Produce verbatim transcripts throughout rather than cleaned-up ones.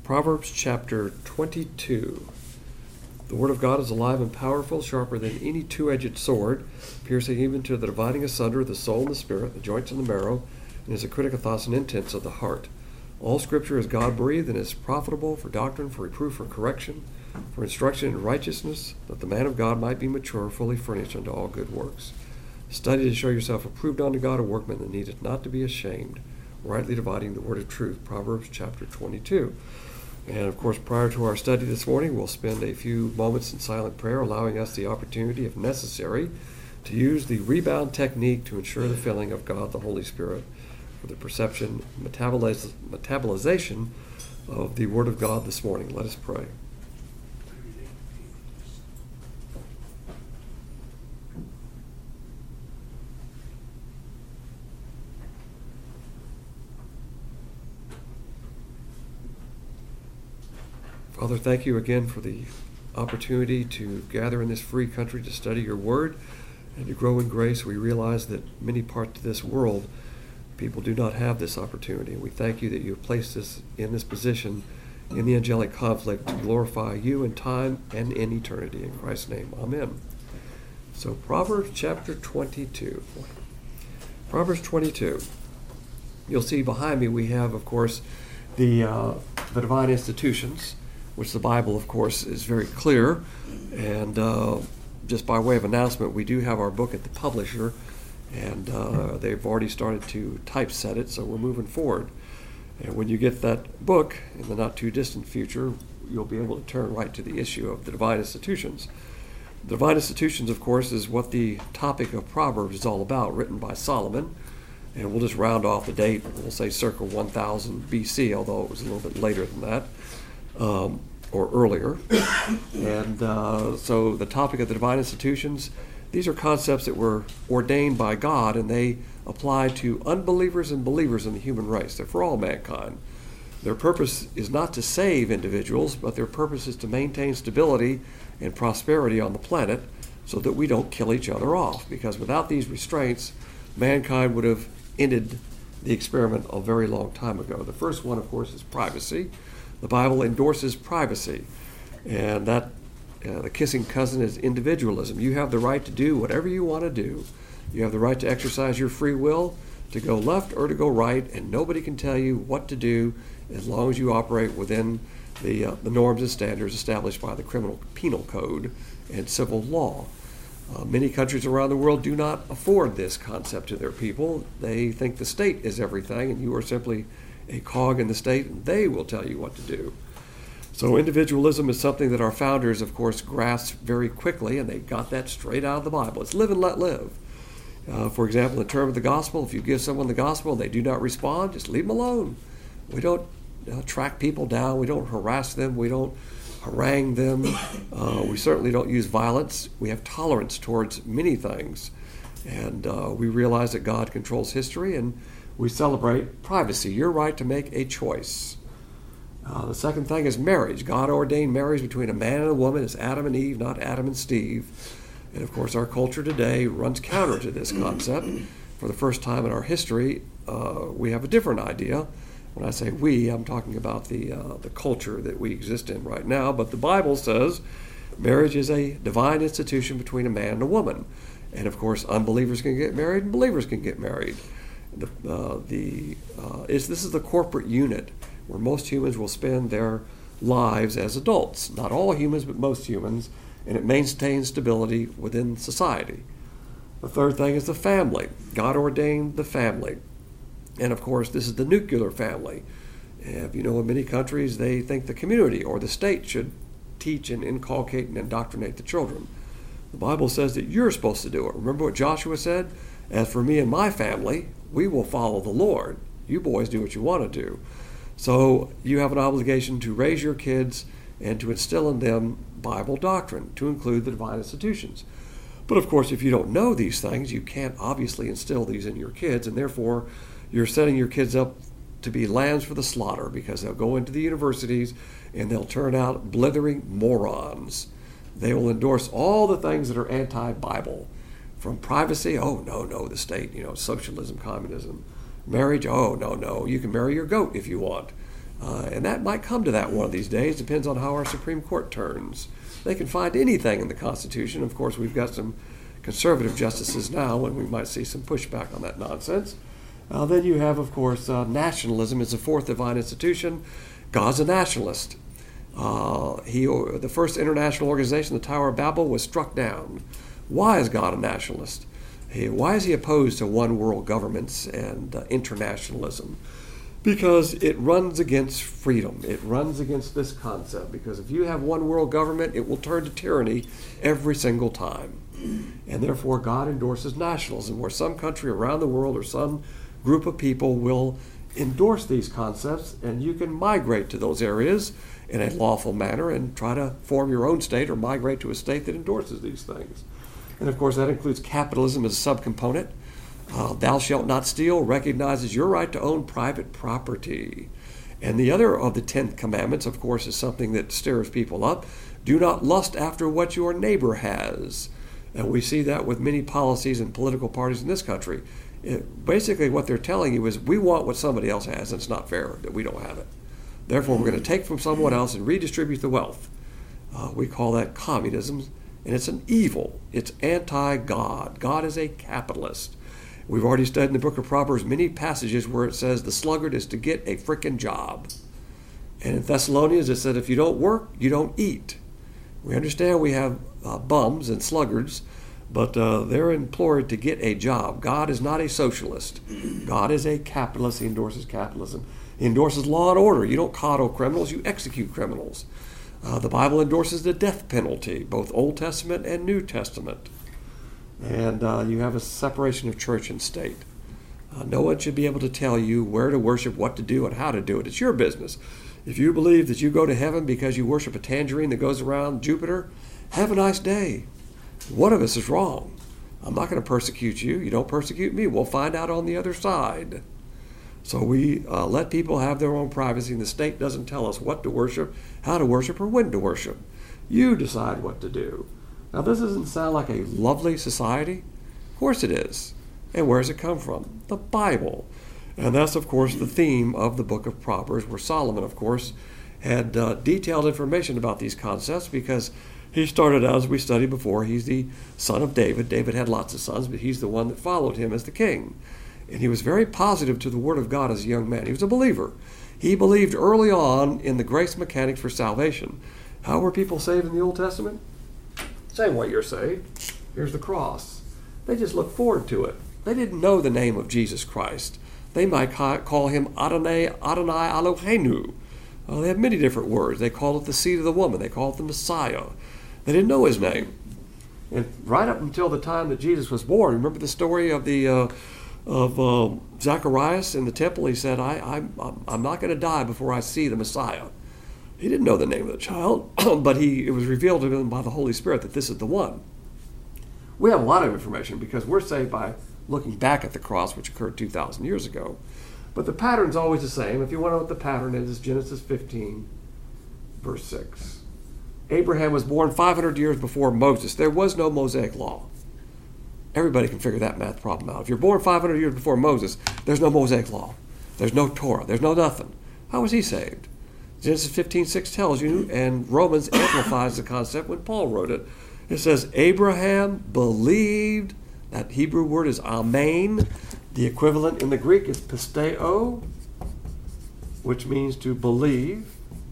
Proverbs chapter twenty-two. The word of God is alive and powerful, sharper than any two-edged sword, piercing even to the dividing asunder of the soul and the spirit, the joints and the marrow, and is a critic of thoughts and intents of the heart. All Scripture is God-breathed and is profitable for doctrine, for reproof, for correction, for instruction in righteousness, that the man of God might be mature, fully furnished unto all good works. Study to show yourself approved unto God, a workman that needeth not to be ashamed, rightly dividing the word of truth. Proverbs chapter twenty-two. And of course, prior to our study this morning, we'll spend a few moments in silent prayer, allowing us the opportunity, if necessary, to use the rebound technique to ensure the filling of God the Holy Spirit for the perception, metaboliz- metabolization of the Word of God this morning. Let us pray. Father, thank you again for the opportunity to gather in this free country to study your word and to grow in grace. We realize that many parts of this world, people do not have this opportunity. We thank you that you have placed us in this position in the angelic conflict to glorify you in time and in eternity. In Christ's name, amen. So Proverbs chapter twenty-two. Proverbs twenty-two. You'll see behind me we have, of course, the uh, the divine institutions, which the Bible, of course, is very clear. And uh, just by way of announcement, we do have our book at the publisher, and uh, they've already started to typeset it, so we're moving forward. And when you get that book in the not-too-distant future, you'll be able to turn right to the issue of the divine institutions. The divine institutions, of course, is what the topic of Proverbs is all about, written by Solomon. And we'll just round off the date. We'll say circa one thousand B C, although it was a little bit later than that. Um, or earlier. And uh, so the topic of the divine institutions, these are concepts that were ordained by God, and they apply to unbelievers and believers in the human race. They're for all mankind. Their purpose is not to save individuals, but their purpose is to maintain stability and prosperity on the planet so that we don't kill each other off. Because without these restraints, mankind would have ended the experiment a very long time ago. The first one, of course, is privacy. The Bible endorses privacy, and that uh, the kissing cousin is individualism. You have the right to do whatever you want to do. You have the right to exercise your free will to go left or to go right, and nobody can tell you what to do as long as you operate within the, uh, the norms and standards established by the criminal penal code and civil law. Uh, many countries around the world do not afford this concept to their people. They think the state is everything, and you are simply a cog in the state, and they will tell you what to do. So individualism is something that our founders, of course, grasped very quickly, and they got that straight out of the Bible. It's live and let live. Uh, for example, in terms of the gospel, if you give someone the gospel and they do not respond, just leave them alone. We don't uh, track people down. We don't harass them. We don't harangue them. Uh, we certainly don't use violence. We have tolerance towards many things. And uh, we realize that God controls history, and we celebrate privacy, your right to make a choice. Uh, the second thing is marriage. God ordained marriage between a man and a woman. It's Adam and Eve, not Adam and Steve. And of course, our culture today runs counter to this concept. For the first time in our history, uh, we have a different idea. When I say we, I'm talking about the uh, the culture that we exist in right now. But the Bible says marriage is a divine institution between a man and a woman. And of course, unbelievers can get married and believers can get married. The, uh, the uh, is this is the corporate unit where most humans will spend their lives as adults. Not all humans, but most humans, and it maintains stability within society. The third thing is the family. God ordained the family. And of course, this is the nuclear family. If you know, in many countries, they think the community or the state should teach and inculcate and indoctrinate the children. The Bible says that you're supposed to do it. Remember what Joshua said? As for me and my family, we will follow the Lord. You boys do what you want to do. So you have an obligation to raise your kids and to instill in them Bible doctrine, to include the divine institutions. But of course, if you don't know these things, you can't obviously instill these in your kids, and therefore you're setting your kids up to be lambs for the slaughter, because they'll go into the universities and they'll turn out blithering morons. They will endorse all the things that are anti-Bible. From privacy, oh, no, no, the state, you know, socialism, communism. Marriage, oh, no, no, you can marry your goat if you want. Uh, and that might come to that one of these days. Depends on how our Supreme Court turns. They can find anything in the Constitution. Of course, we've got some conservative justices now, and we might see some pushback on that nonsense. Uh, then you have, of course, uh, nationalism is the fourth divine institution. God's a nationalist. Uh, he, the first international organization, the Tower of Babel, was struck down. Why is God a nationalist? He, why is he opposed to one world governments and uh, internationalism? Because it runs against freedom. It runs against this concept. Because if you have one world government, it will turn to tyranny every single time. And therefore, God endorses nationalism, where some country around the world or some group of people will endorse these concepts, and you can migrate to those areas in a lawful manner and try to form your own state or migrate to a state that endorses these things. And of course, that includes capitalism as a subcomponent. Uh, thou shalt not steal recognizes your right to own private property. And the other of the Ten Commandments, of course, is something that stirs people up. Do not lust after what your neighbor has. And we see that with many policies and political parties in this country. It, basically, what they're telling you is we want what somebody else has, and it's not fair that we don't have it. Therefore, we're going to take from someone else and redistribute the wealth. Uh, we call that communism, and it's an evil. It's anti-God. God is a capitalist. We've already studied in the book of Proverbs many passages where it says the sluggard is to get a frickin' job. And in Thessalonians, it said if you don't work, you don't eat. We understand we have uh, bums and sluggards, but uh, they're implored to get a job. God is not a socialist. God is a capitalist. He endorses capitalism. He endorses law and order. You don't coddle criminals, you execute criminals. Uh, the Bible endorses the death penalty, both Old Testament and New Testament. And uh, you have a separation of church and state. Uh, no one should be able to tell you where to worship, what to do, and how to do it. It's your business. If you believe that you go to heaven because you worship a tangerine that goes around Jupiter, have a nice day. One of us is wrong. I'm not going to persecute you. You don't persecute me. We'll find out on the other side. So we uh, let people have their own privacy, and the state doesn't tell us what to worship, how to worship, or when to worship. You decide what to do. Now, this doesn't sound like a lovely society. Of course it is. And where does it come from? The Bible. And that's, of course, the theme of the book of Proverbs, where Solomon, of course, had uh, detailed information about these concepts because he started out, as we studied before, he's the son of David. David had lots of sons, but he's the one that followed him as the king. And he was very positive to the Word of God as a young man. He was a believer. He believed early on in the grace mechanics for salvation. How were people saved in the Old Testament? Same way you're saved. Here's the cross. They just looked forward to it. They didn't know the name of Jesus Christ. They might call him Adonai, Adonai Eloheinu. Uh, they have many different words. They call it the seed of the woman. They call it the Messiah. They didn't know his name. And right up until the time that Jesus was born, remember the story of the uh, of uh, Zacharias in the temple? He said, I, I'm, I'm not going to die before I see the Messiah. He didn't know the name of the child, but he it was revealed to him by the Holy Spirit that this is the one. We have a lot of information because we're saved by looking back at the cross, which occurred two thousand years ago. But the pattern's always the same. If you want to know what the pattern is, it's Genesis fifteen, verse six. Abraham was born five hundred years before Moses. There was no Mosaic law. Everybody can figure that math problem out. If you're born five hundred years before Moses, there's no Mosaic law. There's no Torah. There's no nothing. How was he saved? Genesis fifteen six tells you, and Romans amplifies the concept when Paul wrote it. It says, Abraham believed. That Hebrew word is amen. The equivalent in the Greek is pisteo, which means to believe.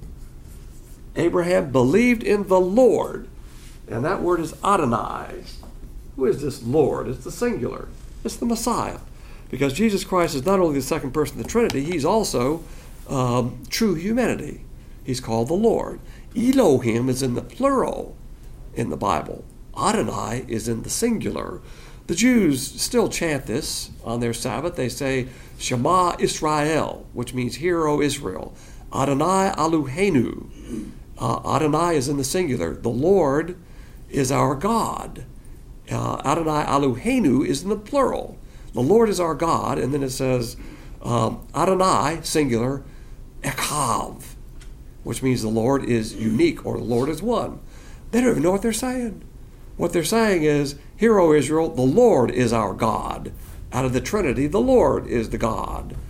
Abraham believed in the Lord, and that word is Adonai. Who is this Lord? It's the singular. It's the Messiah. Because Jesus Christ is not only the second person of the Trinity, he's also um, true humanity. He's called the Lord. Elohim is in the plural in the Bible. Adonai is in the singular. The Jews still chant this on their Sabbath. They say, Shema Israel, which means, Hear, O Israel. Adonai Eloheinu. Uh, Adonai is in the singular. The Lord is our God. Uh, Adonai Eloheinu is in the plural. The Lord is our God. And then it says, um, Adonai, singular, Echad, which means the Lord is unique or the Lord is one. They don't even know what they're saying. What they're saying is, Hear, O Israel, the Lord is our God. Out of the Trinity, the Lord is the God.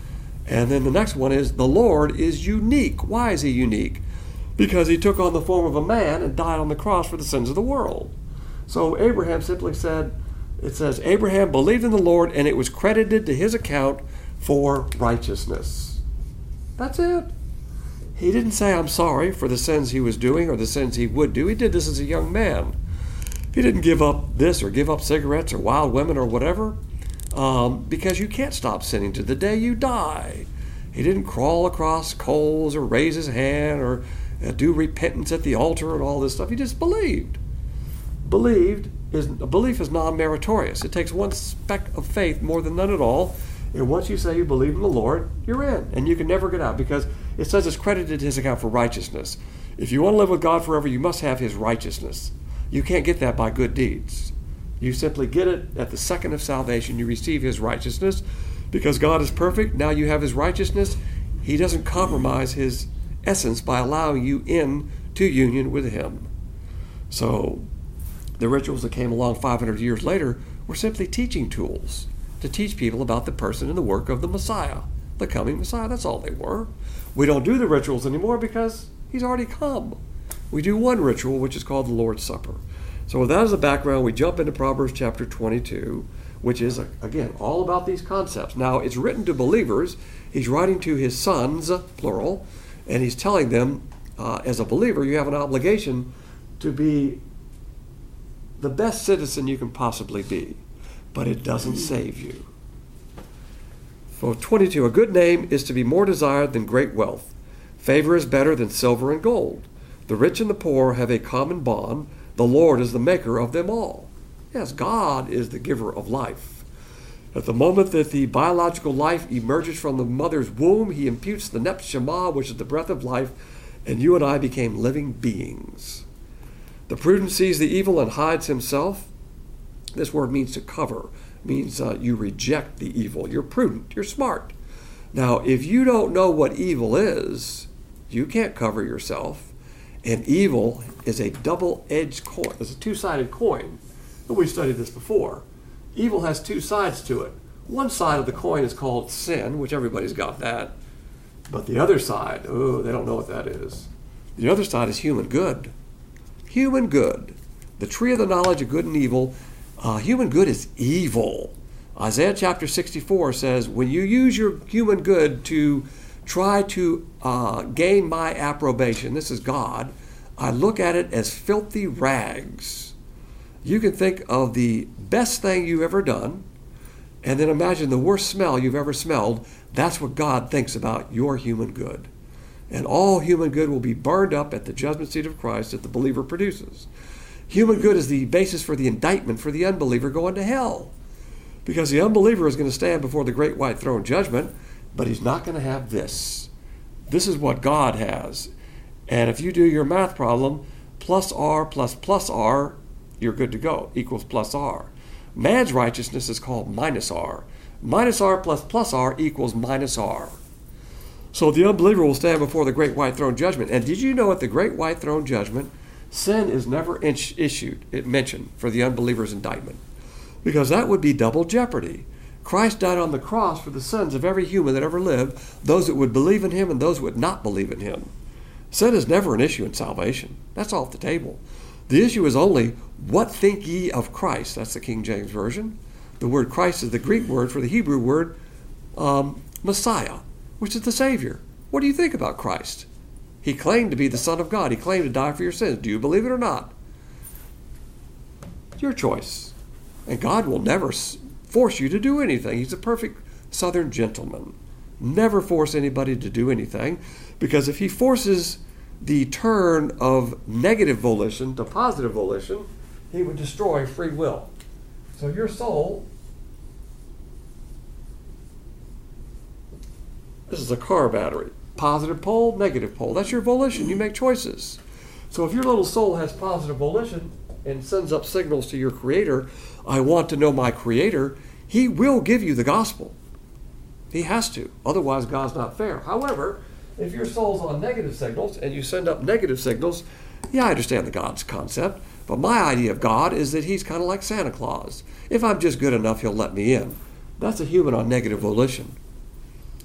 And then the next one is the Lord is unique. Why is he unique? Because he took on the form of a man and died on the cross for the sins of the world. So Abraham simply said, it says, Abraham believed in the Lord and it was credited to his account for righteousness. That's it. He didn't say, I'm sorry for the sins he was doing or the sins he would do. He did this as a young man. He didn't give up this or give up cigarettes or wild women or whatever. Um, because you can't stop sinning to the day you die. He didn't crawl across coals or raise his hand or uh, do repentance at the altar and all this stuff. He just believed. Believed is a belief is non-meritorious. It takes one speck of faith more than none at all. And once you say you believe in the Lord, you're in, and you can never get out because it says it's credited to his account for righteousness. If you want to live with God forever, you must have his righteousness. You can't get that by good deeds. You simply get it at the second of salvation. You receive his righteousness. Because God is perfect, now you have his righteousness. He doesn't compromise his essence by allowing you in to union with him. So the rituals that came along five hundred years later were simply teaching tools to teach people about the person and the work of the Messiah, the coming Messiah. That's all they were. We don't do the rituals anymore because he's already come. We do one ritual, which is called the Lord's Supper. So with that as a background, we jump into Proverbs chapter twenty-two, which is, again, all about these concepts. Now, it's written to believers. He's writing to his sons, plural, and he's telling them, uh, as a believer, you have an obligation to be the best citizen you can possibly be, but it doesn't save you. For twenty-two, a good name is to be more desired than great wealth. Favor is better than silver and gold. The rich and the poor have a common bond. The Lord is the maker of them all. Yes, God is the giver of life. At the moment that the biological life emerges from the mother's womb, he imputes the Nefshama, which is the breath of life, and you and I became living beings. The prudent sees the evil and hides himself. This word means to cover, means uh, you reject the evil. You're prudent, you're smart. Now, if you don't know what evil is, you can't cover yourself. And evil is a double-edged coin. It's a two-sided coin. And we studied this before. Evil has two sides to it. One side of the coin is called sin, which everybody's got that. But the other side, oh, they don't know what that is. The other side is human good. Human good. The tree of the knowledge of good and evil. Uh, human good is evil. Isaiah chapter sixty-four says, when you use your human good to try to uh, gain my approbation, this is God, I look at it as filthy rags. You can think of the best thing you've ever done, and then imagine the worst smell you've ever smelled. That's what God thinks about your human good. And all human good will be burned up at the judgment seat of Christ that the believer produces. Human good is the basis for the indictment for the unbeliever going to hell. Because the unbeliever is going to stand before the great white throne judgment, but he's not going to have this. This is what God has. And if you do your math problem, plus R plus plus R, you're good to go, equals plus R. Man's righteousness is called minus R. Minus R plus plus R equals minus R. So the unbeliever will stand before the great white throne judgment. And did you know at the great white throne judgment, sin is never issued, it mentioned, for the unbeliever's indictment? Because that would be double jeopardy. Christ died on the cross for the sins of every human that ever lived, those that would believe in him and those that would not believe in him. Sin is never an issue in salvation. That's off the table. The issue is only, what think ye of Christ? That's the King James Version. The word Christ is the Greek word for the Hebrew word um, Messiah, which is the Savior. What do you think about Christ? He claimed to be the Son of God. He claimed to die for your sins. Do you believe it or not? It's your choice. And God will never force you to do anything. He's a perfect Southern gentleman. Never force anybody to do anything, because if he forces the turn of negative volition to positive volition, he would destroy free will. So your soul, this is a car battery. Positive pole, negative pole. That's your volition. You make choices. So if your little soul has positive volition and sends up signals to your Creator, I want to know my Creator, he will give you the gospel. He has to. Otherwise, God's not fair. However, if your soul's on negative signals and you send up negative signals, yeah, I understand the God's concept, but my idea of God is that he's kind of like Santa Claus. If I'm just good enough, he'll let me in. That's a human on negative volition.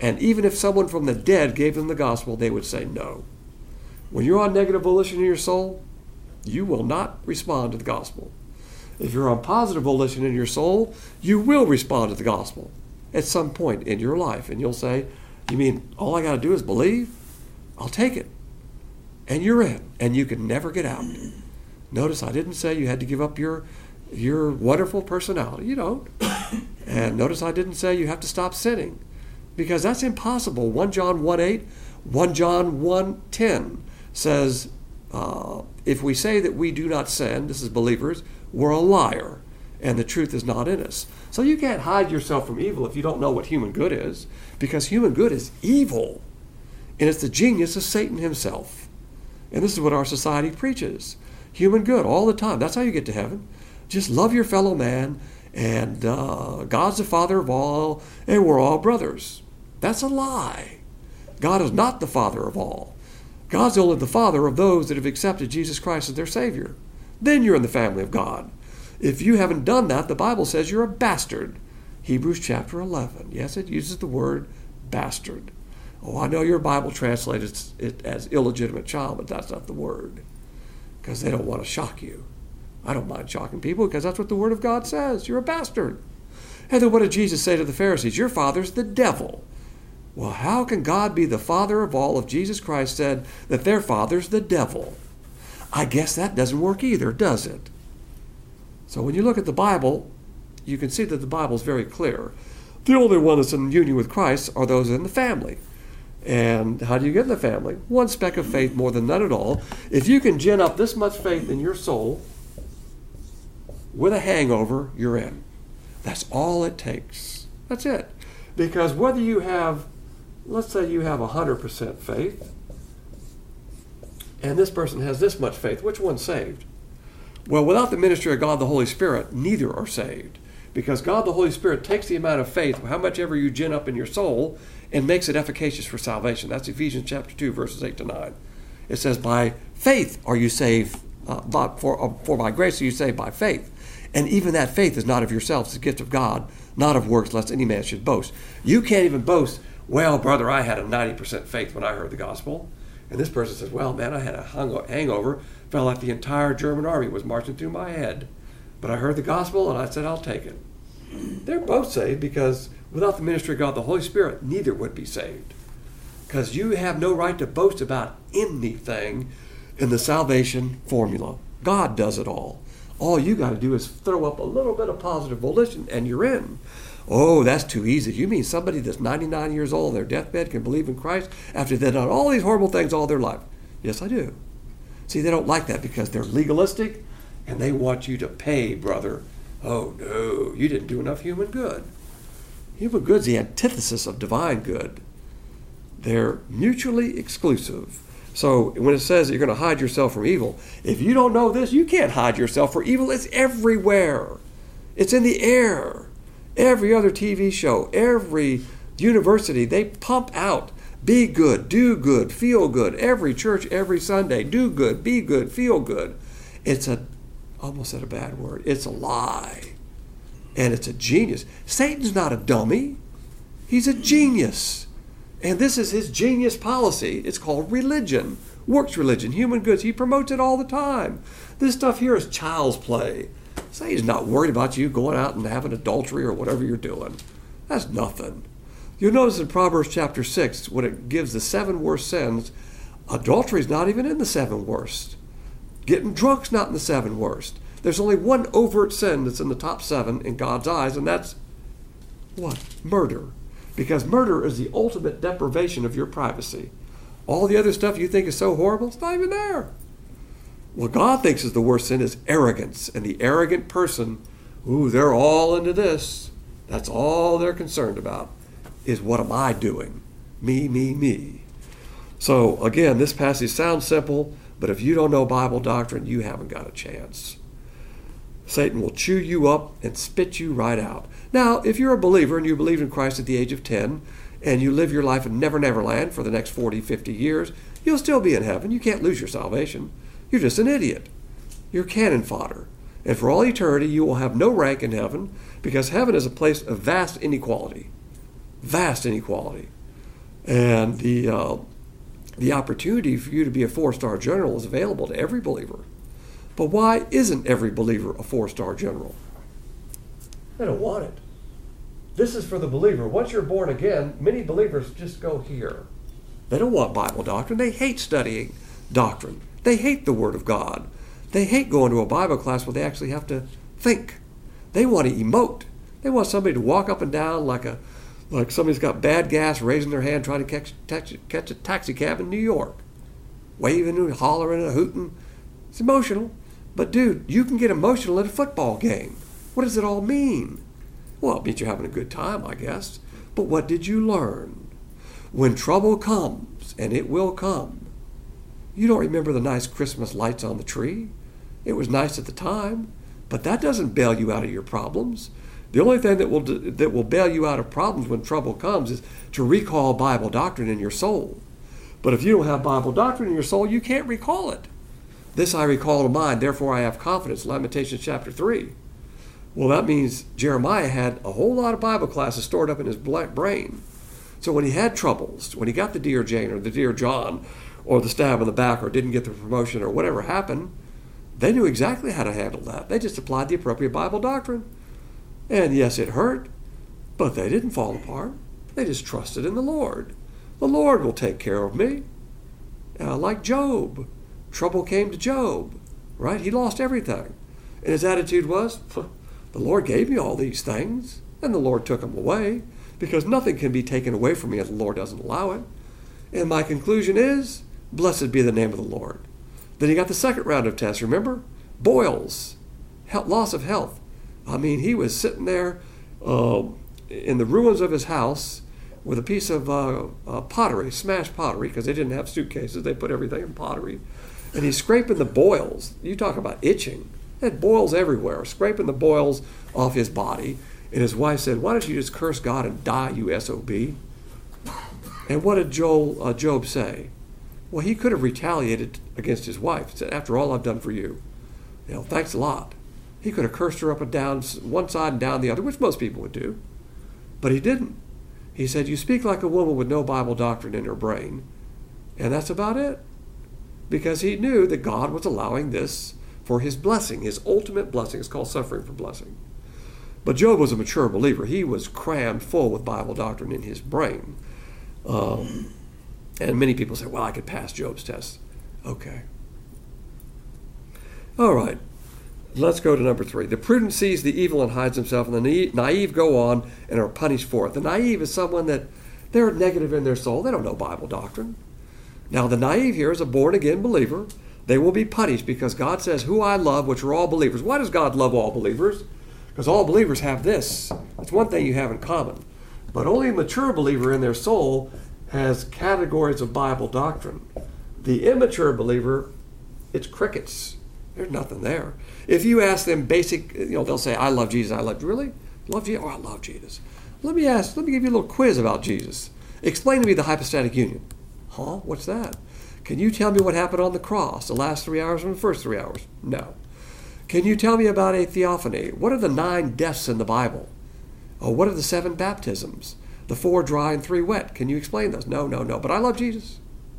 And even if someone from the dead gave them the gospel, they would say no. When you're on negative volition in your soul, you will not respond to the gospel. If you're on positive volition in your soul, you will respond to the gospel at some point in your life. And you'll say, you mean all I got to do is believe? I'll take it. And you're in, and you can never get out. Notice I didn't say you had to give up your, your wonderful personality. You don't. And notice I didn't say you have to stop sinning, because that's impossible. First John one eight, First John one ten says, uh, if we say that we do not sin, this is believers, we're a liar, and the truth is not in us. So you can't hide yourself from evil if you don't know what human good is, because human good is evil, and it's the genius of Satan himself. And this is what our society preaches. Human good all the time. That's how you get to heaven. Just love your fellow man, and uh, God's the Father of all, and we're all brothers. That's a lie. God is not the Father of all. God's only the Father of those that have accepted Jesus Christ as their Savior. Then you're in the family of God. If you haven't done that, the Bible says you're a bastard. Hebrews chapter eleven. Yes, it uses the word bastard. Oh, I know your Bible translates it as illegitimate child, but that's not the word, because they don't want to shock you. I don't mind shocking people, because that's what the Word of God says. You're a bastard. And then what did Jesus say to the Pharisees? Your father's the devil. Well, how can God be the Father of all if Jesus Christ said that their father's the devil? I guess that doesn't work either, does it? So when you look at the Bible, you can see that the Bible is very clear. The only one that's in union with Christ are those in the family. And how do you get in the family? One speck of faith more than none at all. If you can gin up this much faith in your soul with a hangover, you're in. That's all it takes. That's it. Because whether you have, let's say you have one hundred percent faith, and this person has this much faith, which one's saved? Well, without the ministry of God the Holy Spirit, neither are saved. Because God the Holy Spirit takes the amount of faith, how much ever you gin up in your soul, and makes it efficacious for salvation. That's Ephesians chapter two, verses eight to nine. It says, by faith are you saved, uh, by, for, uh, for by grace are you saved by faith. And even that faith is not of yourselves, it's a gift of God, not of works, lest any man should boast. You can't even boast, well, brother, I had a ninety percent faith when I heard the gospel. And this person says, well, man, I had a hangover, felt like the entire German army was marching through my head. But I heard the gospel, and I said, I'll take it. They're both saved, because without the ministry of God, the Holy Spirit, neither would be saved. Because you have no right to boast about anything in the salvation formula. God does it all. All you got to do is throw up a little bit of positive volition, and you're in. Oh, that's too easy. You mean somebody that's ninety-nine years old on their deathbed can believe in Christ after they've done all these horrible things all their life? Yes, I do. See, they don't like that because they're legalistic, and they want you to pay, brother. Oh, no, you didn't do enough human good. Human good's the antithesis of divine good. They're mutually exclusive. So when it says that you're going to hide yourself from evil, if you don't know this, you can't hide yourself from evil. It's everywhere. It's in the air. Every other T V show, every university, they pump out, be good, do good, feel good. Every church, every Sunday, do good, be good, feel good. It's a, almost said a bad word, it's a lie. And it's a genius. Satan's not a dummy. He's a genius. And this is his genius policy. It's called religion, works religion, human goods. He promotes it all the time. This stuff here is child's play. Satan's not worried about you going out and having adultery or whatever you're doing. That's nothing. You'll notice in Proverbs chapter six, when it gives the seven worst sins, adultery's not even in the seven worst. Getting drunk's not in the seven worst. There's only one overt sin that's in the top seven in God's eyes, and that's what? Murder. Because murder is the ultimate deprivation of your privacy. All the other stuff you think is so horrible, it's not even there. What God thinks is the worst sin is arrogance. And the arrogant person, ooh, they're all into this. That's all they're concerned about, is what am I doing? Me, me, me. So again, this passage sounds simple, but if you don't know Bible doctrine, you haven't got a chance. Satan will chew you up and spit you right out. Now, if you're a believer and you believe in Christ at the age of ten, and you live your life in Never Never Land for the next forty, fifty years, you'll still be in heaven. You can't lose your salvation. You're just an idiot. You're cannon fodder. And for all eternity, you will have no rank in heaven, because heaven is a place of vast inequality. Vast inequality. And the uh, the opportunity for you to be a four-star general is available to every believer. But why isn't every believer a four-star general? They don't want it. This is for the believer. Once you're born again, many believers just go here. They don't want Bible doctrine. They hate studying doctrine. They hate the Word of God. They hate going to a Bible class where they actually have to think. They want to emote. They want somebody to walk up and down like a like somebody's got bad gas, raising their hand, trying to catch, catch, catch a taxi cab in New York. Waving and hollering and hooting. It's emotional. But dude, you can get emotional at a football game. What does it all mean? Well, it means you're having a good time, I guess. But what did you learn? When trouble comes, and it will come, you don't remember the nice Christmas lights on the tree. It was nice at the time, but that doesn't bail you out of your problems. The only thing that will that will bail you out of problems when trouble comes is to recall Bible doctrine in your soul. But if you don't have Bible doctrine in your soul, you can't recall it. This I recall to mind, therefore I have confidence. Lamentations chapter three. Well, that means Jeremiah had a whole lot of Bible classes stored up in his brain. So when he had troubles, when he got the Dear Jane or the Dear John or the stab in the back or didn't get the promotion or whatever happened, they knew exactly how to handle that. They just applied the appropriate Bible doctrine. And yes, it hurt, but they didn't fall apart. They just trusted in the Lord. The Lord will take care of me. Uh, like Job. Trouble came to Job, right? He lost everything. And his attitude was, the Lord gave me all these things, and the Lord took them away, because nothing can be taken away from me if the Lord doesn't allow it. And my conclusion is, blessed be the name of the Lord. Then he got the second round of tests, remember? Boils, health, loss of health. I mean, he was sitting there uh, in the ruins of his house with a piece of uh, uh, pottery, smashed pottery, because they didn't have suitcases. They put everything in pottery. And he's scraping the boils. You talk about itching. He had boils everywhere, scraping the boils off his body. And his wife said, why don't you just curse God and die, you S O B? And what did Joel, uh, Job say? Well, he could have retaliated against his wife. He said, after all I've done for you, you know, thanks a lot. He could have cursed her up and down, one side and down the other, which most people would do. But he didn't. He said, you speak like a woman with no Bible doctrine in her brain. And that's about it. Because he knew that God was allowing this for his blessing. His ultimate blessing is called suffering for blessing. But Job was a mature believer. He was crammed full with Bible doctrine in his brain. Um, and many people say, well, I could pass Job's test. Okay. All right. Let's go to number three. The prudent sees the evil and hides himself, and the naive go on and are punished for it. The naive is someone that they're negative in their soul. They don't know Bible doctrine. Now, the naive here is a born-again believer. They will be punished because God says, who I love, which are all believers. Why does God love all believers? Because all believers have this. It's one thing you have in common. But only a mature believer in their soul has categories of Bible doctrine. The immature believer, it's crickets. There's nothing there. If you ask them basic, you know, they'll say, I love Jesus. I love, really? Love Jesus? Oh, I love Jesus. Let me ask, let me give you a little quiz about Jesus. Explain to me the hypostatic union. Huh? What's that? Can you tell me what happened on the cross, the last three hours and the first three hours? No. Can you tell me about a theophany? What are the nine deaths in the Bible? Oh, what are the seven baptisms? The four dry and three wet. Can you explain those? No, no, no. But I love Jesus.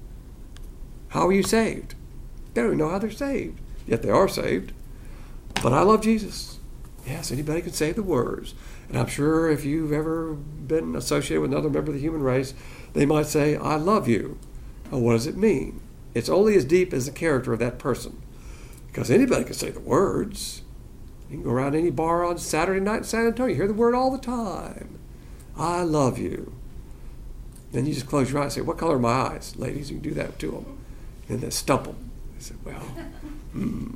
How are you saved? They don't even know how they're saved. Yet they are saved. But I love Jesus. Yes, anybody can say the words. And I'm sure if you've ever been associated with another member of the human race, they might say, I love you. Oh, what does it mean? It's only as deep as the character of that person. Because anybody can say the words. You can go around any bar on Saturday night in San Antonio. You hear the word all the time. I love you. Then you just close your eyes and say, what color are my eyes? Ladies, you can do that to them. And they stump them. They say, well, hmm.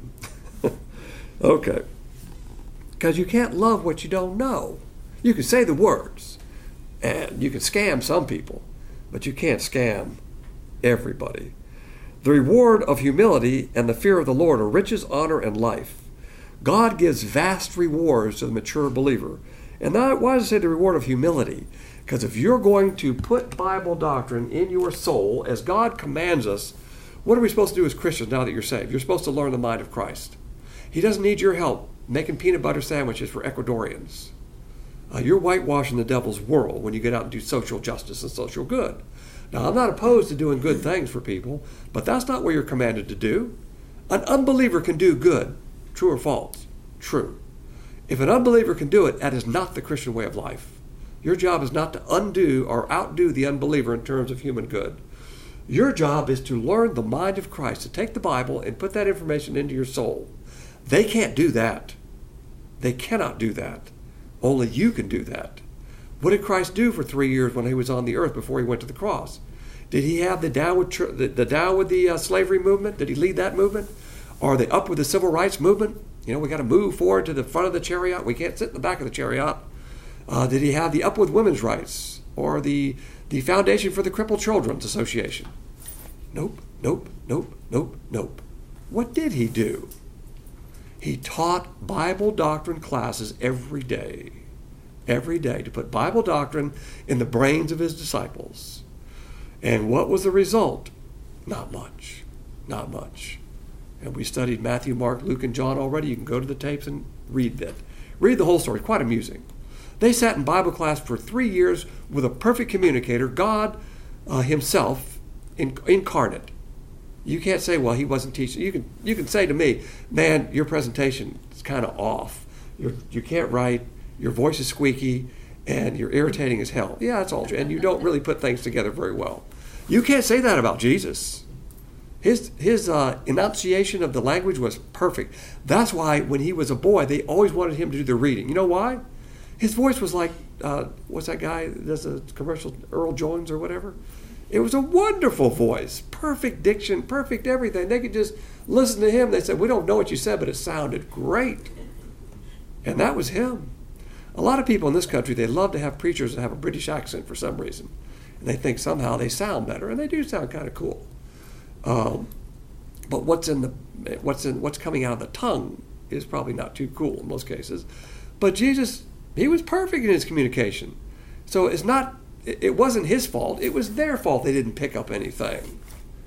Okay. Because you can't love what you don't know. You can say the words. And you can scam some people. But you can't scam everybody. The reward of humility and the fear of the Lord are riches, honor, and life. God gives vast rewards to the mature believer. And that, why does it say the reward of humility? Because if you're going to put Bible doctrine in your soul, as God commands us, what are we supposed to do as Christians now that you're saved? You're supposed to learn the mind of Christ. He doesn't need your help making peanut butter sandwiches for Ecuadorians. Uh, you're whitewashing the devil's world when you get out and do social justice and social good. Now, I'm not opposed to doing good things for people, but that's not what you're commanded to do. An unbeliever can do good. True or false? True. If an unbeliever can do it, that is not the Christian way of life. Your job is not to undo or outdo the unbeliever in terms of human good. Your job is to learn the mind of Christ, to take the Bible and put that information into your soul. They can't do that. They cannot do that. Only you can do that. What did Christ do for three years when he was on the earth before he went to the cross? Did he have the down with, the, the, down with the uh, slavery movement? Did he lead that movement? Or the up with the civil rights movement? You know, we got to move forward to the front of the chariot. We can't sit in the back of the chariot. Uh, did he have the up with women's rights? Or the, the Foundation for the Crippled Children's Association? Nope, nope, nope, nope, nope. What did he do? He taught Bible doctrine classes every day. Every day to put Bible doctrine in the brains of his disciples. And what was the result? Not much. Not much. And we studied Matthew, Mark, Luke, and John already. You can go to the tapes and read that. Read the whole story. Quite amusing. They sat in Bible class for three years with a perfect communicator, God uh, himself in, incarnate. You can't say, well, he wasn't teaching. You can you can say to me, man, your presentation is kind of off. You're, you can't write. Your voice is squeaky, and you're irritating as hell. Yeah, that's all true. And you don't really put things together very well. You can't say that about Jesus. His his uh, enunciation of the language was perfect. That's why when he was a boy, they always wanted him to do the reading. You know why? His voice was like, uh, what's that guy that does a commercial, Earl Jones or whatever? It was a wonderful voice, perfect diction, perfect everything. They could just listen to him. They said, we don't know what you said, but it sounded great. And that was him. A lot of people in this country, they love to have preachers that have a British accent for some reason. And they think somehow they sound better, and they do sound kind of cool. Um, but what's in the what's in what's coming out of the tongue is probably not too cool in most cases. But Jesus, he was perfect in his communication. So it's not it wasn't his fault, it was their fault they didn't pick up anything.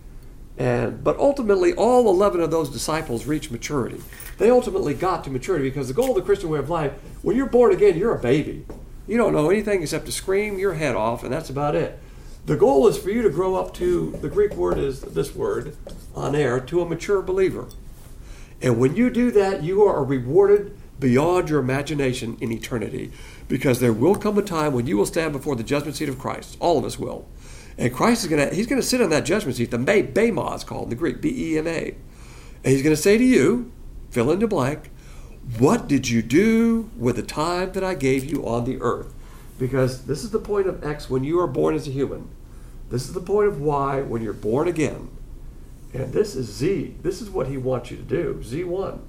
And but ultimately all eleven of those disciples reached maturity. They ultimately got to maturity because the goal of the Christian way of life, when you're born again, you're a baby. You don't know anything except to scream your head off, and that's about it. The goal is for you to grow up to, the Greek word is this word, aner, to a mature believer. And when you do that, you are rewarded beyond your imagination in eternity, because there will come a time when you will stand before the judgment seat of Christ. All of us will. And Christ is going to, he's going to sit on that judgment seat, the bema is called in the Greek, B E M A. And he's going to say to you, fill in the blank, what did you do with the time that I gave you on the earth? Because this is the point of X when you are born as a human. This is the point of Y when you're born again. And this is Z. This is what he wants you to do, Z one.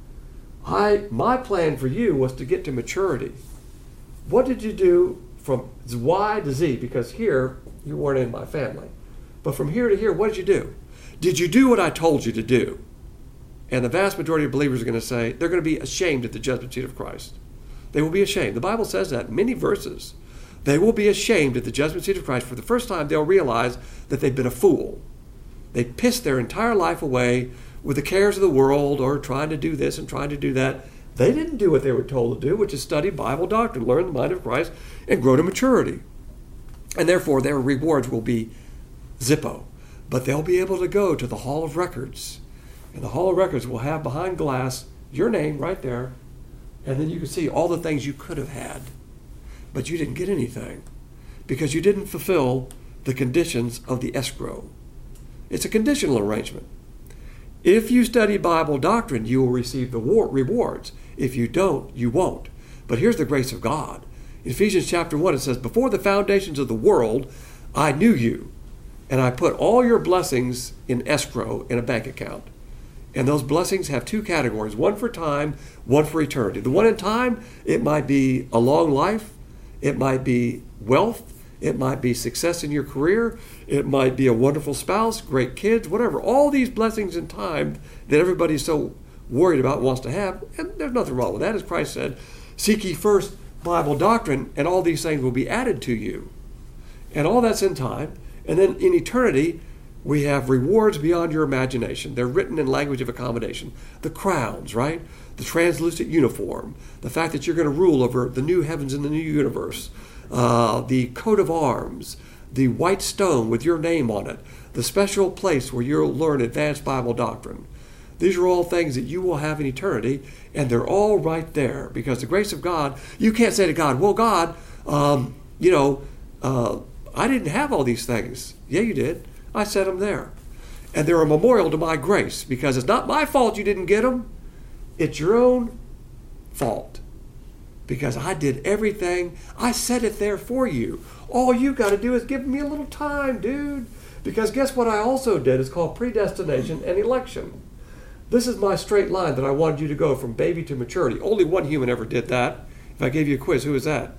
I, my plan for you was to get to maturity. What did you do from Y to Z? Because here, you weren't in my family. But from here to here, what did you do? Did you do what I told you to do? And the vast majority of believers are going to say, they're going to be ashamed at the judgment seat of Christ. They will be ashamed. The Bible says that in many verses. They will be ashamed at the judgment seat of Christ. For the first time, they'll realize that they've been a fool. They pissed their entire life away with the cares of the world or trying to do this and trying to do that. They didn't do what they were told to do, which is study Bible doctrine, learn the mind of Christ, and grow to maturity. And therefore, their rewards will be zippo. But they'll be able to go to the Hall of Records. And the Hall of Records will have behind glass your name right there. And then you can see all the things you could have had. But you didn't get anything because you didn't fulfill the conditions of the escrow. It's a conditional arrangement. If you study Bible doctrine, you will receive the rewards. If you don't, you won't. But here's the grace of God. In Ephesians chapter one, it says, before the foundations of the world, I knew you, and I put all your blessings in escrow in a bank account. And those blessings have two categories, one for time, one for eternity. The one in time, it might be a long life, it might be wealth, it might be success in your career, it might be a wonderful spouse, great kids, whatever. All these blessings in time that everybody's so worried about, wants to have, and there's nothing wrong with that. As Christ said, seek ye first Bible doctrine, and all these things will be added to you. And all that's in time. And then in eternity, we have rewards beyond your imagination. They're written in language of accommodation. The crowns, right? The translucent uniform. The fact that you're going to rule over the new heavens and the new universe. Uh, the coat of arms. the white stone with your name on it, the special place where you'll learn advanced Bible doctrine. These are all things that you will have in eternity, and they're all right there because the grace of God, you can't say to God, well, God, um, you know, uh, I didn't have all these things. Yeah, you did. I set them there. And they're a memorial to my grace because it's not my fault you didn't get them. It's your own fault because I did everything. I set it there for you. All you got to do is give me a little time, dude. Because guess what I also did? It's called predestination and election. This is my straight line that I wanted you to go from baby to maturity. Only one human ever did that. If I gave you a quiz, who is that?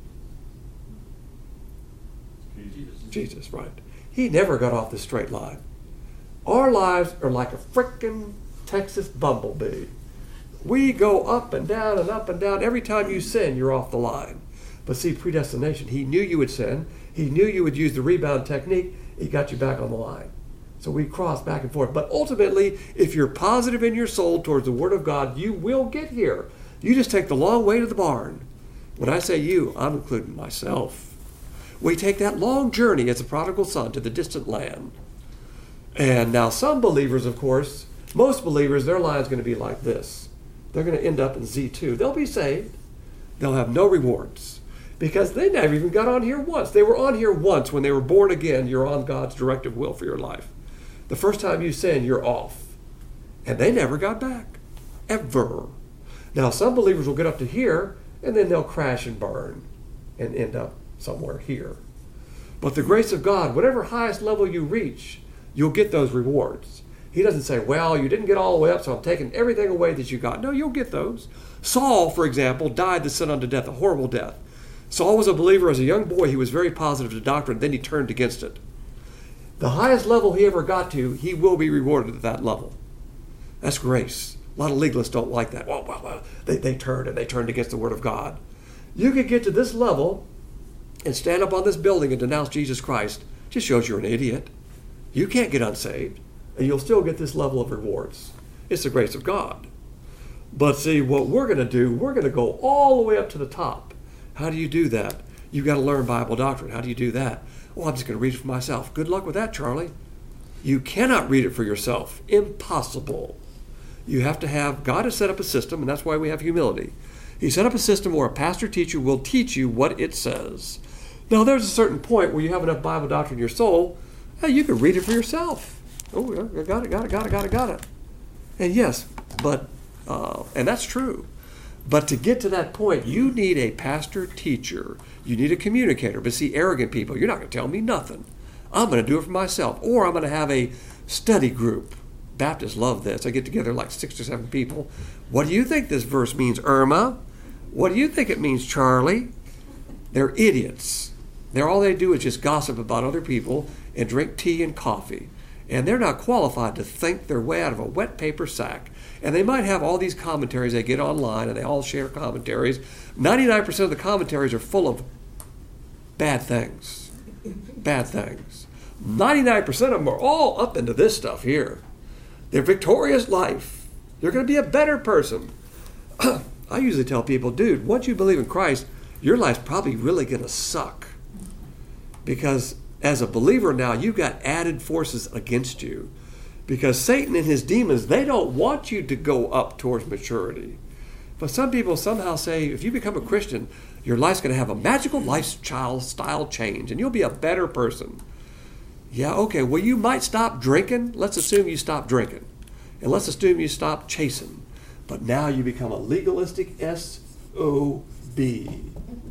Jesus. Jesus, right. He never got off the straight line. Our lives are like a frickin' Texas bumblebee. We go up and down and up and down. Every time you sin, you're off the line. But see, predestination, he knew you would sin. He knew you would use the rebound technique. He got you back on the line. So we cross back and forth. But ultimately, if you're positive in your soul towards the Word of God, you will get here. You just take the long way to the barn. When I say you, I'm including myself. We take that long journey as a prodigal son to the distant land. And now some believers, of course, most believers, their line's going to be like this. They're going to end up in Z two. They'll be saved. They'll have no rewards because they never even got on here once. They were on here once when they were born again. You're on God's directive will for your life. The first time you sin, you're off. And they never got back. Ever. Now, some believers will get up to here, and then they'll crash and burn and end up somewhere here. But the grace of God, whatever highest level you reach, you'll get those rewards. He doesn't say, well, you didn't get all the way up, so I'm taking everything away that you got. No, you'll get those. Saul, for example, died the sin unto death, a horrible death. Saul was a believer as a young boy. He was very positive to doctrine. Then he turned against it. The highest level he ever got to, he will be rewarded at that level. That's grace. A lot of legalists don't like that. Well, well, well. They, they turned and they turned against the Word of God. You could get to this level and stand up on this building and denounce Jesus Christ. Just shows you're an idiot. You can't get unsaved, and you'll still get this level of rewards. It's the grace of God. But see, what we're going to do, we're going to go all the way up to the top. How do you do that? You've got to learn Bible doctrine. How do you do that? Well, I'm just going to read it for myself. Good luck with that, Charlie. You cannot read it for yourself. Impossible. You have to have, God has set up a system, and that's why we have humility. He set up a system where a pastor teacher will teach you what it says. Now, there's a certain point where you have enough Bible doctrine in your soul, hey, you can read it for yourself. Oh, I got it, got it, got it, got it, got it. And yes, but, uh, and that's true. But to get to that point, you need a pastor teacher. You need a communicator. But see, arrogant people, you're not going to tell me nothing. I'm going to do it for myself. Or I'm going to have a study group. Baptists love this. I get together like six or seven people. What do you think this verse means, Irma? What do you think it means, Charlie? They're idiots. They're all they do is just gossip about other people and drink tea and coffee. And they're not qualified to think their way out of a wet paper sack. And they might have all these commentaries they get online, and they all share commentaries. ninety-nine percent of the commentaries are full of bad things. Bad things. ninety-nine percent of them are all up into this stuff here. Their victorious life. They're going to be a better person. I usually tell people, dude, once you believe in Christ, your life's probably really going to suck. Because as a believer now, you've got added forces against you. Because Satan and his demons, they don't want you to go up towards maturity. But some people somehow say, if you become a Christian, your life's going to have a magical lifestyle style change, and you'll be a better person. Yeah, okay, well, you might stop drinking. Let's assume you stop drinking. And let's assume you stop chasing. But now you become a legalistic S O B.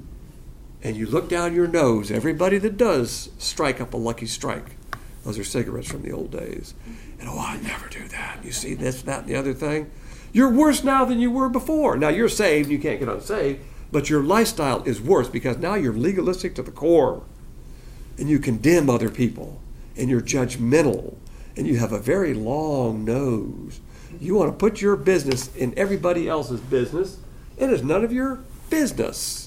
And you look down your nose. Everybody that does strike up a lucky strike. Those are cigarettes from the old days. And, oh, I never do that. You see this, that, and the other thing? You're worse now than you were before. Now, you're saved. You can't get unsaved. But your lifestyle is worse because now you're legalistic to the core. And you condemn other people. And you're judgmental. And you have a very long nose. You want to put your business in everybody else's business. And it's none of your business.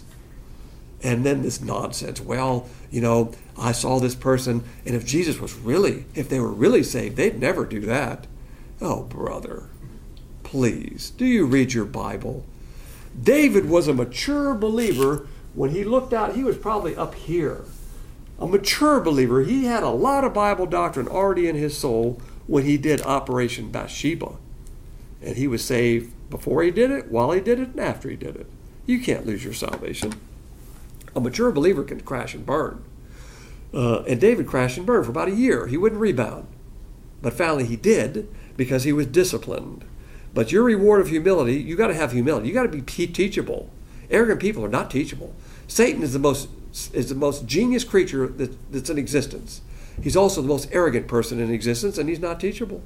And then this nonsense, well, you know, I saw this person, and if Jesus was really, if they were really saved, they'd never do that. Oh, brother, please, do you read your Bible? David was a mature believer. When he looked out, he was probably up here. A mature believer, he had a lot of Bible doctrine already in his soul when he did Operation Bathsheba. And he was saved before he did it, while he did it, and after he did it. You can't lose your salvation. A mature believer can crash and burn. Uh, and David crashed and burned for about a year. He wouldn't rebound. But finally he did because he was disciplined. But your reward of humility, you got to have humility. You got to be teachable. Arrogant people are not teachable. Satan is the most is the most genius creature that, that's in existence. He's also the most arrogant person in existence, and he's not teachable.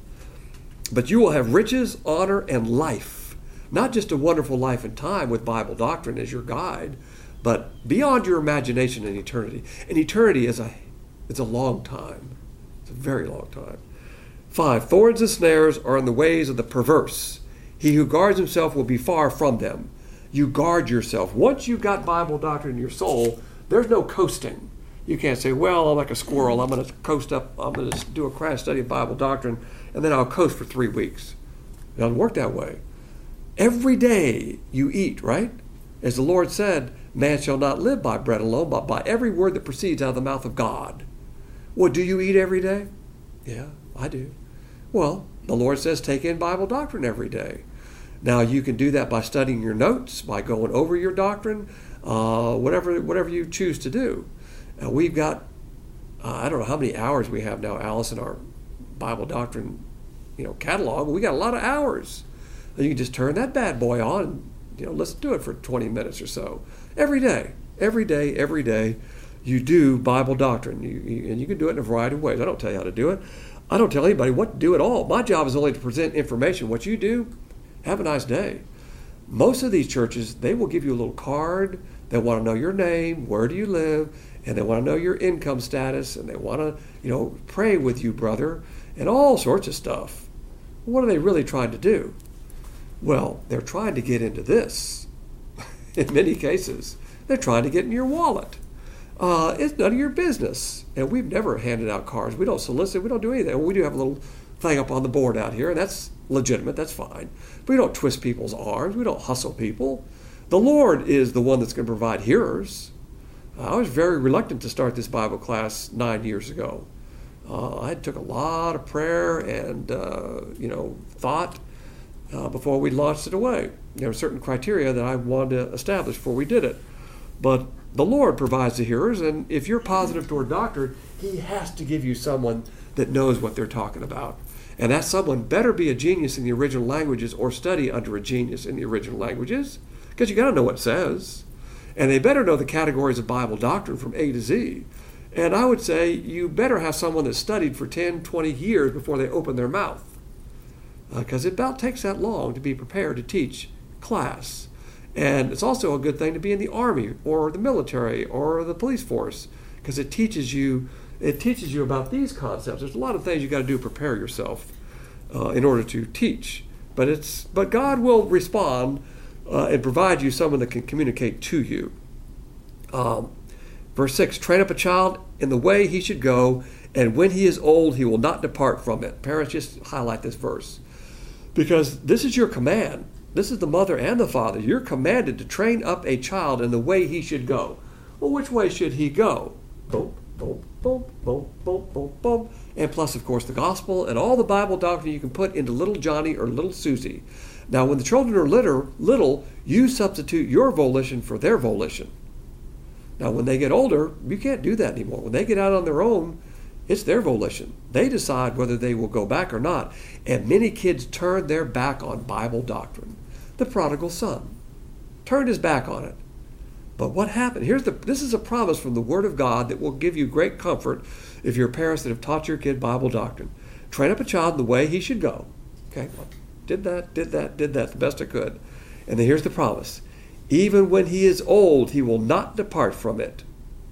But you will have riches, honor, and life. Not just a wonderful life and time with Bible doctrine as your guide, but beyond your imagination in eternity. And eternity is a, it's a long time. It's a very long time. Five, thorns and snares are in the ways of the perverse. He who guards himself will be far from them. You guard yourself. Once you've got Bible doctrine in your soul, there's no coasting. You can't say, well, I'm like a squirrel. I'm going to coast up. I'm going to do a crash study of Bible doctrine, and then I'll coast for three weeks. It doesn't work that way. Every day you eat, right? As the Lord said, man shall not live by bread alone, but by every word that proceeds out of the mouth of God. Well, do you eat every day? Yeah, I do. Well, the Lord says take in Bible doctrine every day. Now, you can do that by studying your notes, by going over your doctrine, uh, whatever whatever you choose to do. Uh, we've got, uh, I don't know how many hours we have now, Alice, in our Bible doctrine you know, catalog. We got a lot of hours. And you can just turn that bad boy on and you know, let's do it for twenty minutes or so. Every day, every day, every day, you do Bible doctrine. You, you, and you can do it in a variety of ways. I don't tell you how to do it. I don't tell anybody what to do at all. My job is only to present information. What you do, have a nice day. Most of these churches, they will give you a little card. They want to know your name, where do you live, and they want to know your income status, and they want to, you know, pray with you, brother, and all sorts of stuff. What are they really trying to do? Well, they're trying to get into this. In many cases, they're trying to get in your wallet. Uh, it's none of your business. And we've never handed out cards. We don't solicit. We don't do anything. We do have a little thing up on the board out here, and that's legitimate. That's fine. But we don't twist people's arms. We don't hustle people. The Lord is the one that's going to provide hearers. Uh, I was very reluctant to start this Bible class nine years ago. Uh, I took a lot of prayer and, uh, you know, thought uh, before we launched it away. There were certain criteria that I wanted to establish before we did it. But the Lord provides the hearers, and if you're positive toward doctrine, He has to give you someone that knows what they're talking about. And that someone better be a genius in the original languages or study under a genius in the original languages, because you got to know what it says. And they better know the categories of Bible doctrine from A to Z. And I would say you better have someone that studied for ten, twenty years before they open their mouth, because uh, it about takes that long to be prepared to teach class. And it's also a good thing to be in the Army or the military or the police force, because it teaches you it teaches you about these concepts. There's a lot of things you got to do to prepare yourself uh, in order to teach. But it's but God will respond uh, and provide you someone that can communicate to you. Um, verse six: train up a child in the way he should go, and when he is old, he will not depart from it. Parents, just highlight this verse, because this is your command. This is the mother and the father. You're commanded to train up a child in the way he should go. Well, which way should he go? Boom, boom, boom, boom, boom, boom, boom. And plus, of course, the gospel and all the Bible doctrine you can put into little Johnny or little Susie. Now, when the children are little, little, you substitute your volition for their volition. Now, when they get older, you can't do that anymore. When they get out on their own, it's their volition. They decide whether they will go back or not. And many kids turn their back on Bible doctrine. The prodigal son turned his back on it. But what happened? Here's the. This is a promise from the Word of God that will give you great comfort if you're parents that have taught your kid Bible doctrine. Train up a child in the way he should go. Okay, well, did that, did that, did that the best I could. And then here's the promise. Even when he is old, he will not depart from it.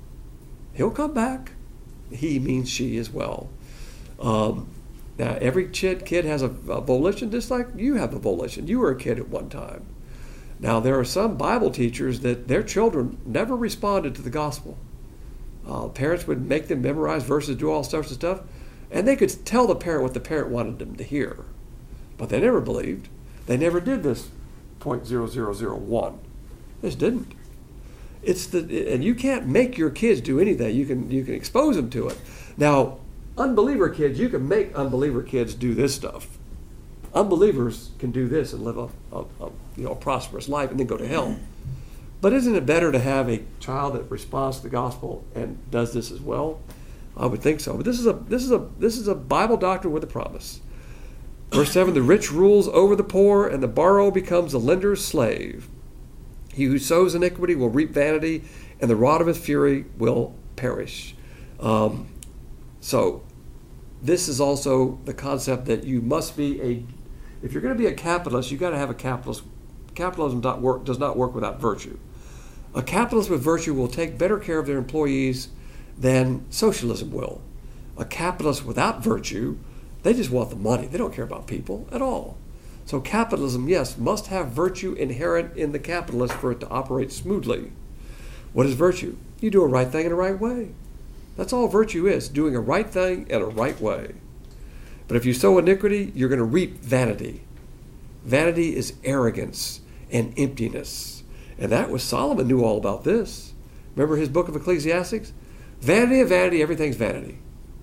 He'll come back. He means she as well. Um, now, every kid, kid has a, a volition, just like you have a volition. You were a kid at one time. Now, there are some Bible teachers that their children never responded to the gospel. Uh, parents would make them memorize verses, do all sorts of stuff, and they could tell the parent what the parent wanted them to hear. But they never believed. They never did this point zero zero zero one. They just didn't. It's the and you can't make your kids do anything. You can you can expose them to it. Now, unbeliever kids, you can make unbeliever kids do this stuff. Unbelievers can do this and live a, a, a you know a prosperous life and then go to hell. But isn't it better to have a child that responds to the gospel and does this as well? I would think so. But this is a this is a this is a Bible doctrine with a promise. Verse seven: the rich rules over the poor, and the borrower becomes the lender's slave. He who sows iniquity will reap vanity, and the rod of his fury will perish. Um, so, this is also the concept that you must be a. If you're going to be a capitalist, you've got to have a capitalist. Capitalism not work, does not work without virtue. A capitalist with virtue will take better care of their employees than socialism will. A capitalist without virtue, they just want the money. They don't care about people at all. So capitalism, yes, must have virtue inherent in the capitalist for it to operate smoothly. What is virtue? You do a right thing in a right way. That's all virtue is, doing a right thing in a right way. But if you sow iniquity, you're going to reap vanity. Vanity is arrogance and emptiness. And that was, Solomon knew all about this. Remember his book of Ecclesiastes? Vanity of vanity, everything's vanity.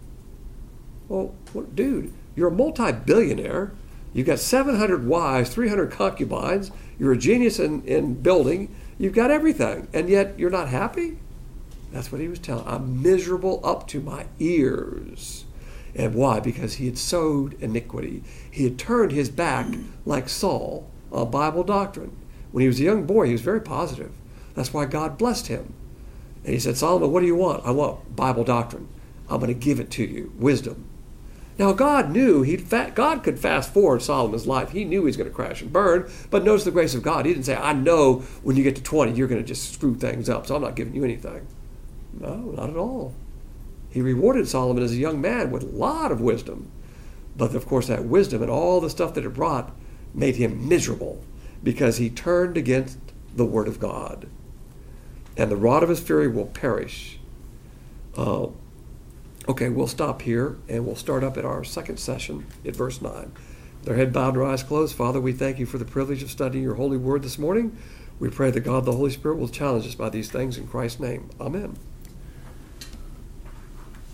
Well, what, dude, you're a multi-billionaire. You've got seven hundred wives, three hundred concubines. You're a genius in, in building. You've got everything. And yet you're not happy? That's what he was telling. I'm miserable up to my ears. And why? Because he had sowed iniquity. He had turned his back, like Saul, on Bible doctrine. When he was a young boy, he was very positive. That's why God blessed him. And he said, Solomon, what do you want? I want Bible doctrine. I'm going to give it to you, wisdom. Now, God knew, he'd fa- God could fast forward Solomon's life. He knew he was going to crash and burn, but notice the grace of God. He didn't say, I know when you get to twenty, you're going to just screw things up, so I'm not giving you anything. No, not at all. He rewarded Solomon as a young man with a lot of wisdom. But, of course, that wisdom and all the stuff that it brought made him miserable because he turned against the word of God. And the rod of his fury will perish. Uh, Okay, we'll stop here, and we'll start up at our second session at verse nine. With our head bowed and our eyes closed, Father, we thank you for the privilege of studying your holy word this morning. We pray that God, the Holy Spirit, will challenge us by these things in Christ's name. Amen.